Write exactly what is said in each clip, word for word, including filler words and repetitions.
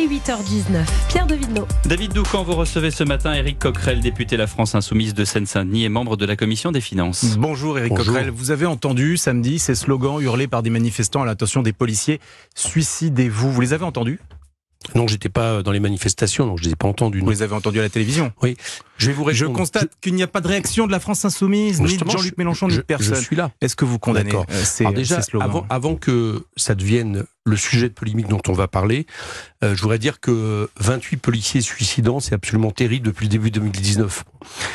est huit heures dix-neuf. Pierre Devidno. David Doucan, vous recevez ce matin Éric Coquerel, député La France Insoumise de Seine-Saint-Denis et membre de la Commission des Finances. Bonjour Éric Coquerel. Vous avez entendu samedi ces slogans hurlés par des manifestants à l'attention des policiers. Suicidez-vous. Vous les avez entendus ? Non, j'étais pas dans les manifestations, donc je les ai pas entendus. Vous les avez entendus à la télévision ? Oui. Je vais vous répondre. Je constate je... qu'il n'y a pas de réaction de la France Insoumise, ni de Jean-Luc Mélenchon, ni de personne. Je suis là. Est-ce que vous condamnez euh, ces, Alors déjà, ces slogans avant, avant que ça devienne le sujet de polémique dont on va parler, euh, je voudrais dire que vingt-huit policiers suicidants, c'est absolument terrible depuis le début deux mille dix-neuf.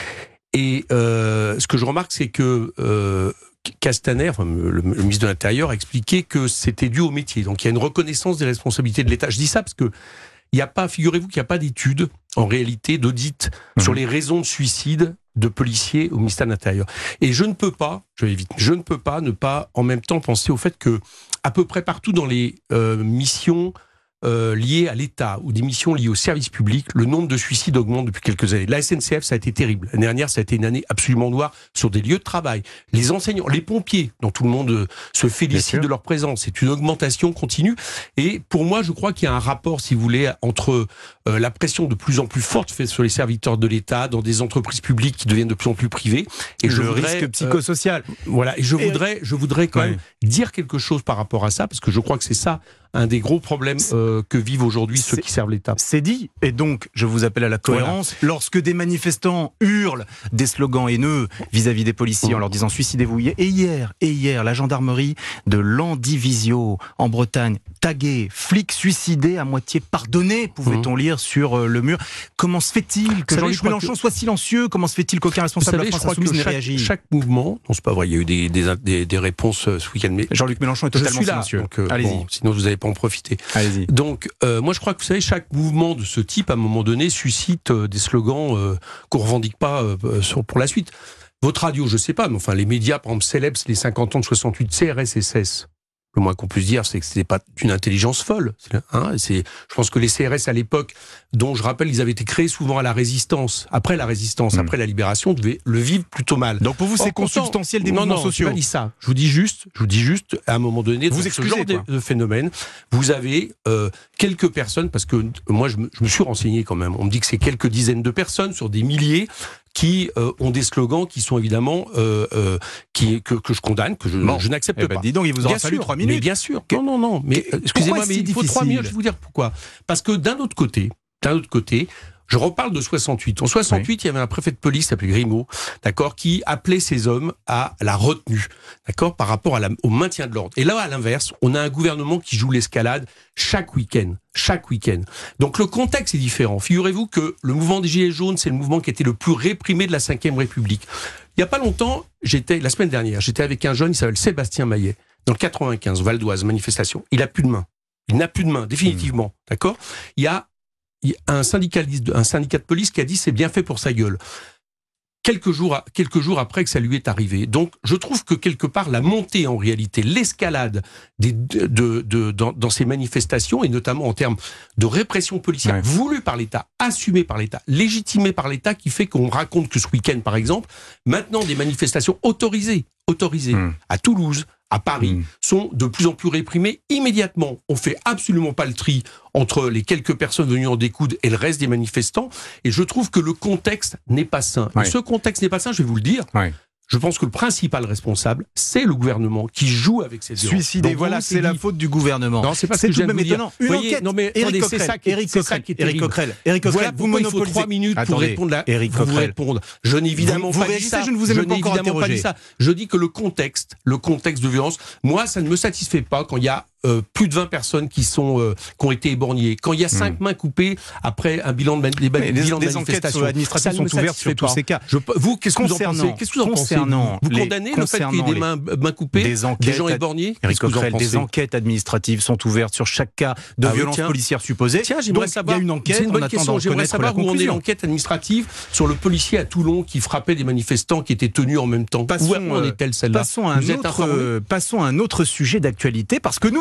Et euh, ce que je remarque, c'est que euh, Castaner, enfin, le, le ministre de l'Intérieur, a expliqué que c'était dû au métier. Donc il y a une reconnaissance des responsabilités de l'État. Je dis ça parce que il n'y a pas, figurez-vous qu'il n'y a pas d'études, en réalité, d'audit mmh. sur les raisons de suicide de policiers au ministère de l'Intérieur. Et je ne peux pas, je vais vite, je ne peux pas ne pas en même temps penser au fait que, à peu près partout dans les euh, missions Euh, liées à l'État ou des missions liées au service public, le nombre de suicides augmente depuis quelques années. La S N C F, ça a été terrible. L'année dernière, ça a été une année absolument noire sur des lieux de travail. Les enseignants, les pompiers, dont tout le monde euh, se félicite de leur présence. C'est une augmentation continue. Et pour moi, je crois qu'il y a un rapport, si vous voulez, entre euh, la pression de plus en plus forte faite sur les serviteurs de l'État, dans des entreprises publiques qui deviennent de plus en plus privées. Et le je voudrais, risque psychosocial. Euh, voilà. Et je et voudrais, je voudrais quand ouais. même dire quelque chose par rapport à ça, parce que je crois que c'est ça un des gros problèmes euh, que vivent aujourd'hui ceux qui servent l'État. C'est dit, et donc je vous appelle à la cohérence. Voilà. Lorsque des manifestants hurlent des slogans haineux vis-à-vis des policiers mmh. en leur disant suicidez-vous. Et hier, et hier, la gendarmerie de Landivisio en Bretagne, tagué, flic suicidé à moitié pardonné, pouvait-on mmh. lire sur le mur. Comment se fait-il que Jean-Luc Mélenchon que... soit silencieux? Comment se fait-il qu'aucun responsable savez, de la France Insoumise n'ait réagi? Chaque mouvement, non c'est pas vrai, il y a eu des, des, des, des réponses ce week-end. Mais Jean-Luc Mélenchon est totalement silencieux. Donc, euh, allez-y. Bon, sinon vous n'allez pas en profiter. Allez-y. Donc, euh, moi je crois que vous savez, chaque mouvement de ce type, à un moment donné, suscite euh, des slogans euh, qu'on ne revendique pas euh, sur, pour la suite. Votre radio, je ne sais pas, mais enfin les médias, par exemple, célèbrent les cinquante ans de soixante-huit C R S S S. Le moins qu'on puisse dire, c'est que ce n'est pas une intelligence folle. Hein, c'est, je pense que les C R S à l'époque, dont je rappelle, ils avaient été créés souvent à la résistance, après la résistance, mmh. après la libération, devaient le vivre plutôt mal. Donc pour vous, c'est consubstantiel des non, mouvements non, sociaux. Non, non, je dis ça. Je vous dis juste, je vous dis juste, à un moment donné, vous dans excusez, ce genre quoi. de, de phénomène, vous avez euh, quelques personnes, parce que moi, je me, je me suis renseigné quand même. On me dit que c'est quelques dizaines de personnes sur des milliers qui euh, ont des slogans qui sont évidemment euh, euh, qui, que, que je condamne, que je, bon. je n'accepte eh ben, pas. Dis donc, il vous aura bien fallu sûr, trois minutes. Mais bien sûr. Non, non, non. Mais euh, excusez-moi, mais il faut trois minutes. Je vais vous dire pourquoi. Parce que d'un autre côté, d'un autre côté. Je reparle de soixante-huit. En soixante-huit, oui. il y avait un préfet de police, s'appelait Grimaud, d'accord, qui appelait ces hommes à la retenue, d'accord, par rapport à la, au maintien de l'ordre. Et là, à l'inverse, on a un gouvernement qui joue l'escalade chaque week-end, chaque week-end. Donc le contexte est différent. Figurez-vous que le mouvement des Gilets jaunes, c'est le mouvement qui a été le plus réprimé de la cinquième République. Il n'y a pas longtemps, j'étais, la semaine dernière, j'étais avec un jeune, il s'appelle Sébastien Maillet, dans le quatre-vingt-quinze, Val d'Oise, manifestation. Il n'a plus de main. Il n'a plus de main, définitivement, mmh. d'accord. Il y a un syndicaliste, un syndicat de police qui a dit c'est bien fait pour sa gueule. Quelques jours, quelques jours après que ça lui est arrivé. Donc, je trouve que quelque part, la montée en réalité, l'escalade des, de, de, de, dans, dans ces manifestations, et notamment en termes de répression policière ouais. voulue par l'État, assumée par l'État, légitimée par l'État, qui fait qu'on raconte que ce week-end, par exemple, maintenant des manifestations autorisées, autorisées mmh. à Toulouse, à Paris, mmh. sont de plus en plus réprimés immédiatement. On fait absolument pas le tri entre les quelques personnes venues en découdre et le reste des manifestants. Et je trouve que le contexte n'est pas sain. Ouais. Et ce contexte n'est pas sain, je vais vous le dire. Ouais. Je pense que le principal responsable, c'est le gouvernement qui joue avec ces violences. Suicidé, voilà, c'est dit... la faute du gouvernement. Non, c'est pas c'est ce que tout de même étonnant. Une voyez, enquête. Non mais Éric attendez, c'est ça qui est, Éric c'est ça qui est Éric Coquerel. Éric Coquerel, voilà pourquoi il faut trois minutes pour Attendez, répondre. À... Éric vous répondre. Je n'ai évidemment vous, pas vous dit ça. Je ne vous ai même je pas encore évidemment interrogé. pas dit ça. Je dis que le contexte, le contexte de violence, moi, ça ne me satisfait pas quand il y a Euh, plus de vingt personnes qui sont euh, qui ont été éborgnées. Quand il y a cinq mmh. mains coupées après un bilan de, man- des, les, bilan les de manifestation, enquêtes administratives sont ouvertes sur tous ces cas. Je, vous, qu'est-ce que vous en pensez Qu'est-ce que vous en pensez Vous condamnez le fait qu'il y ait des mains, mains coupées, des, des gens éborgnés Éric Coquerel, des enquêtes administratives sont ouvertes sur chaque cas de ah violence oui, policière supposée. Tiens, j'aimerais Donc, savoir. Il y a une enquête. C'est une bonne on question. J'aimerais savoir où en est l'enquête administrative sur le policier à Toulon qui frappait des manifestants qui étaient tenus en même temps. Où en est-elle celle-là Passons à un autre sujet d'actualité parce que nous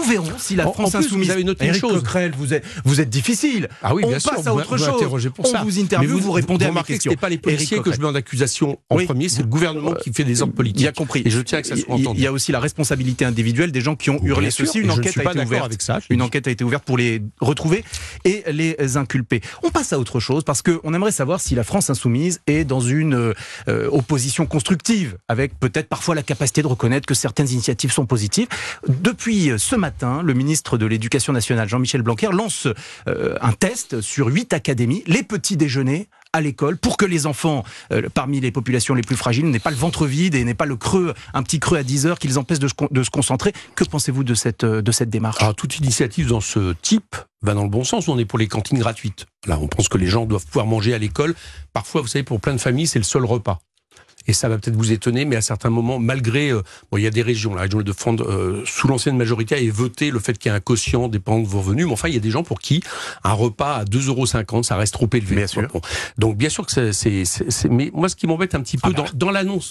verrons si la en, France en plus, insoumise... Vous avez noté une Éric chose. Coquerel, vous êtes, vous êtes difficile. Ah oui, bien on sûr. passe à autre chose. Pour on ça. vous interviewe, vous, vous répondez vous à mes questions. questions. Ce n'est pas les policiers que je mets en accusation en oui. premier, c'est le gouvernement qui fait des ordres politiques. Il a compris. Et je tiens que ça soit entendu. Il y a aussi la responsabilité individuelle des gens qui ont hurlé ceci. Une enquête a été ouverte. Avec ça, Une enquête a été ouverte pour les retrouver et les inculper. On passe à autre chose parce qu'on aimerait savoir si la France insoumise est dans une euh, opposition constructive, avec peut-être parfois la capacité de reconnaître que certaines initiatives sont positives. Depuis ce matin, le ministre de l'Éducation nationale, Jean-Michel Blanquer, lance euh, un test sur huit académies, les petits déjeuners à l'école, pour que les enfants, euh, parmi les populations les plus fragiles, n'aient pas le ventre vide et n'aient pas le creux, un petit creux à dix heures qui les empêche de, de se concentrer. Que pensez-vous de cette, de cette démarche ? Alors, toute initiative dans ce type va dans le bon sens. On est pour les cantines gratuites. Là, on pense que les gens doivent pouvoir manger à l'école. Parfois, vous savez, pour plein de familles, c'est le seul repas. Et ça va peut-être vous étonner, mais à certains moments, malgré... Euh, bon, il y a des régions, la région de France, euh, sous l'ancienne majorité, a voté le fait qu'il y ait un quotient dépendant de vos revenus. Mais enfin, il y a des gens pour qui un repas à deux euros cinquante, ça reste trop élevé. Bien sûr. Bon. Donc, bien sûr que c'est, c'est, c'est, c'est... Mais moi, ce qui m'embête un petit peu ah bah. dans, dans l'annonce...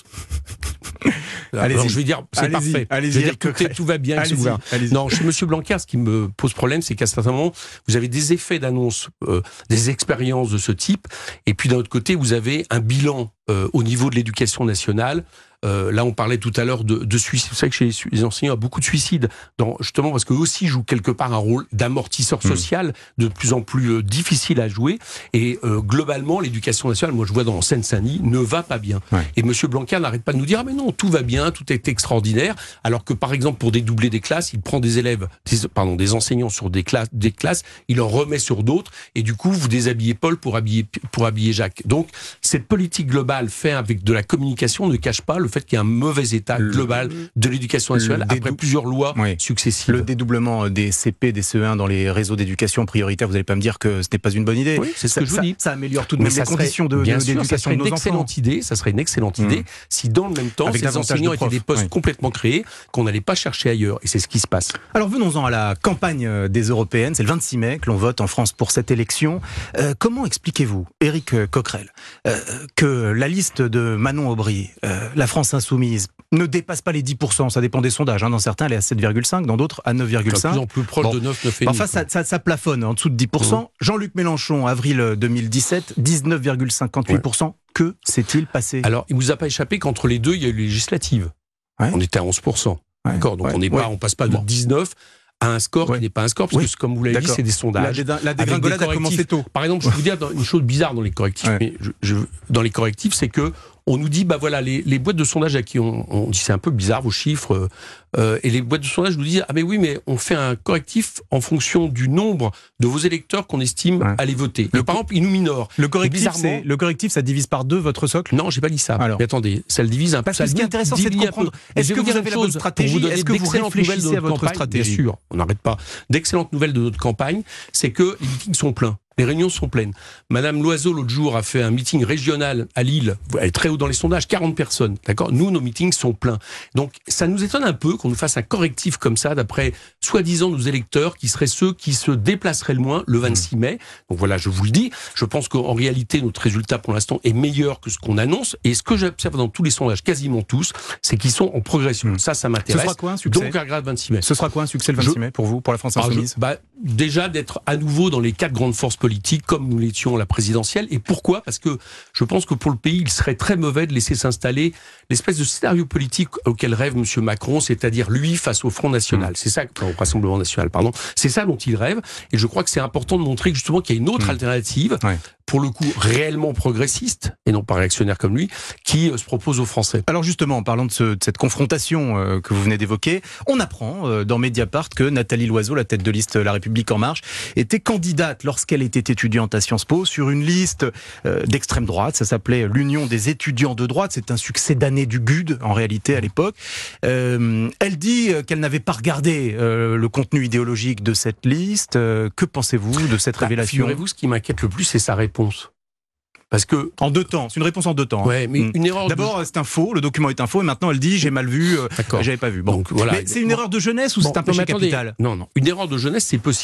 Alors, je vais dire, c'est allez-y, parfait. Allez-y, je vais dire, tout, est, tout va bien. Allez-y, allez-y. Non, chez M. Blanquer, ce qui me pose problème, c'est qu'à certains moments, vous avez des effets d'annonce, euh, des expériences de ce type, et puis d'un autre côté, vous avez un bilan euh, au niveau de l'éducation nationale. Euh, là, on parlait tout à l'heure de, de suicide. Vous savez que chez les enseignants, il y a beaucoup de suicides, dans, justement parce qu'eux aussi jouent quelque part un rôle d'amortisseur social, mmh. de plus en plus euh, difficile à jouer. Et euh, globalement, l'éducation nationale, moi je vois dans Seine-Saint-Denis, ne va pas bien. Ouais. Et M. Blanquer n'arrête pas de nous dire « Ah mais non, tout va bien, tout est extraordinaire », alors que par exemple, pour dédoubler des classes, il prend des élèves, des, pardon, des enseignants sur des classes, des classes, il en remet sur d'autres, et du coup, vous déshabillez Paul pour habiller, pour habiller Jacques. Donc, cette politique globale faite avec de la communication ne cache pas le fait qu'il y a un mauvais état global de l'éducation nationale après plusieurs lois oui. successives. Le dédoublement des C P, des C E un dans les réseaux d'éducation prioritaire, vous n'allez pas me dire que ce n'est pas une bonne idée. Oui, c'est ce ça, que je vous ça, dis. Ça améliore tout de même les conditions de, bien de, sûr, d'éducation de nos enfants. Excellente idée, ça serait une excellente idée mmh. si dans le même temps, avec ces enseignants de étaient des postes oui. complètement créés, qu'on n'allait pas chercher ailleurs. Et c'est ce qui se passe. Alors venons-en à la campagne des européennes. C'est le vingt-six mai que l'on vote en France pour cette élection. Euh, comment expliquez-vous, Éric Coquerel, euh, que la liste de Manon Aubry, euh, la France insoumise, ne dépasse pas les dix pour cent, ça dépend des sondages. Hein. Dans certains, elle est à sept virgule cinq, dans d'autres, à neuf virgule cinq. De plus en plus proche bon. de neuf, neuf virgule cinq. Enfin, ça, ça, ça plafonne en dessous de dix pour cent. Mmh. Jean-Luc Mélenchon, avril deux mille dix-sept, dix-neuf virgule cinquante-huit pour cent. Ouais. Que s'est-il passé ? Alors, il ne vous a pas échappé qu'entre les deux, il y a eu les législatives. Ouais. On était à onze pour cent. Ouais. D'accord, donc ouais. on n'est pas, ouais. on passe pas de bon. dix-neuf à un score ouais. qui n'est pas un score, parce oui. que comme vous l'avez dit, c'est des sondages. La, la dégringolade a commencé tôt. Par exemple, je vais vous dire une chose bizarre dans les correctifs, ouais. mais je, je, dans les correctifs, c'est que on nous dit, bah voilà, les, les boîtes de sondage à qui on, on dit c'est un peu bizarre vos chiffres, euh, et les boîtes de sondage nous disent, ah mais oui, mais on fait un correctif en fonction du nombre de vos électeurs qu'on estime ouais. aller voter. Le, et par exemple, ils nous minorent. Le correctif, c'est, le correctif, ça divise par deux votre socle ? Non, j'ai pas dit ça. Alors. Mais attendez, ça le divise un peu. Parce que ce qui est intéressant, c'est de comprendre. Est-ce que vous avez la bonne stratégie ? Est-ce que vous réfléchissez à votre stratégie ? Bien sûr, on n'arrête pas. D'excellentes nouvelles de notre campagne, c'est que les meetings sont pleins. Les réunions sont pleines. Madame Loiseau, l'autre jour, a fait un meeting régional à Lille. Elle est très haut dans les sondages, quarante personnes. D'accord ? Nous, nos meetings sont pleins. Donc, ça nous étonne un peu qu'on nous fasse un correctif comme ça, d'après, soi-disant, nos électeurs, qui seraient ceux qui se déplaceraient le moins le vingt-six mai. Donc voilà, je vous le dis. Je pense qu'en réalité, notre résultat, pour l'instant, est meilleur que ce qu'on annonce. Et ce que j'observe dans tous les sondages, quasiment tous, c'est qu'ils sont en progression. Mmh. Ça, ça m'intéresse. Ce sera quoi un succès ? Donc, un grade vingt-six mai. Ce sera quoi un succès le vingt-six je... mai pour vous, pour la France insoumise ? je... bah, Déjà, d'être à nouveau dans les quatre grandes forces politiques, comme nous l'étions à la présidentielle. Et pourquoi ? Parce que je pense que pour le pays, il serait très mauvais de laisser s'installer l'espèce de scénario politique auquel rêve M. Macron, c'est-à-dire lui face au Front National. Mmh. C'est ça, au Rassemblement National, pardon. C'est ça dont il rêve. Et je crois que c'est important de montrer justement qu'il y a une autre mmh. alternative, ouais. pour le coup réellement progressiste, et non pas réactionnaire comme lui, qui euh, se propose aux Français. Alors justement, en parlant de, ce, de cette confrontation euh, que vous venez d'évoquer, on apprend euh, dans Mediapart que Nathalie Loiseau, la tête de liste La République En Marche, était candidate lorsqu'elle était étudiante à Sciences Po sur une liste euh, d'extrême droite. Ça s'appelait l'Union des étudiants de droite. C'est un succès d'année du G U D en réalité à l'époque. Euh, elle dit qu'elle n'avait pas regardé euh, le contenu idéologique de cette liste. Euh, que pensez-vous de cette bah, révélation ? Figurez-vous, ce qui m'inquiète le plus, c'est sa réponse. Parce que en deux temps, c'est une réponse en deux temps. Ouais, mais mmh. une erreur. D'abord, de... c'est un faux, le document est un faux, et maintenant elle dit j'ai mal vu, euh, j'avais pas vu. Bon, donc, voilà. Mais c'est une bon. erreur de jeunesse ou bon, c'est un péché non, capital ? Non, non, une erreur de jeunesse, c'est possible.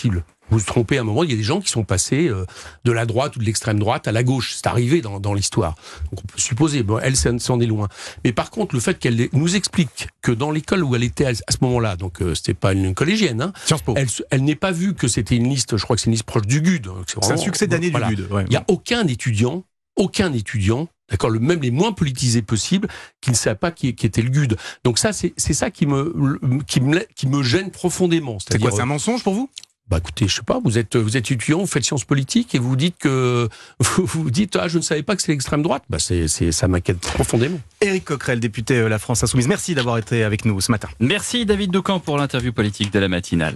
vous vous trompez à un moment, il y a des gens qui sont passés euh, de la droite ou de l'extrême droite à la gauche. C'est arrivé dans, dans l'histoire. Donc on peut supposer, bon, elle s'en est loin. Mais par contre, le fait qu'elle nous explique que dans l'école où elle était à ce moment-là, donc euh, c'était pas une collégienne, hein, Sciences Po. elle, elle n'est pas vue que c'était une liste, je crois que c'est une liste proche du G U D. C'est un succès d'année voilà. du G U D. Ouais. Il n'y a aucun étudiant, aucun étudiant, d'accord, le même les moins politisés possibles, qui ne savent pas qui, qui était le G U D. Donc ça, c'est, c'est ça qui me, qui me, qui me gêne profondément. C'est quoi, c'est un mensonge pour vous ? Bah écoutez, je sais pas, vous êtes, vous êtes étudiant, vous faites sciences politiques et vous dites que vous, vous dites ah je ne savais pas que c'est l'extrême droite. Bah c'est, c'est ça m'inquiète profondément. Éric Coquerel, député La France Insoumise, merci d'avoir été avec nous ce matin. Merci David Doucan pour l'interview politique de la matinale.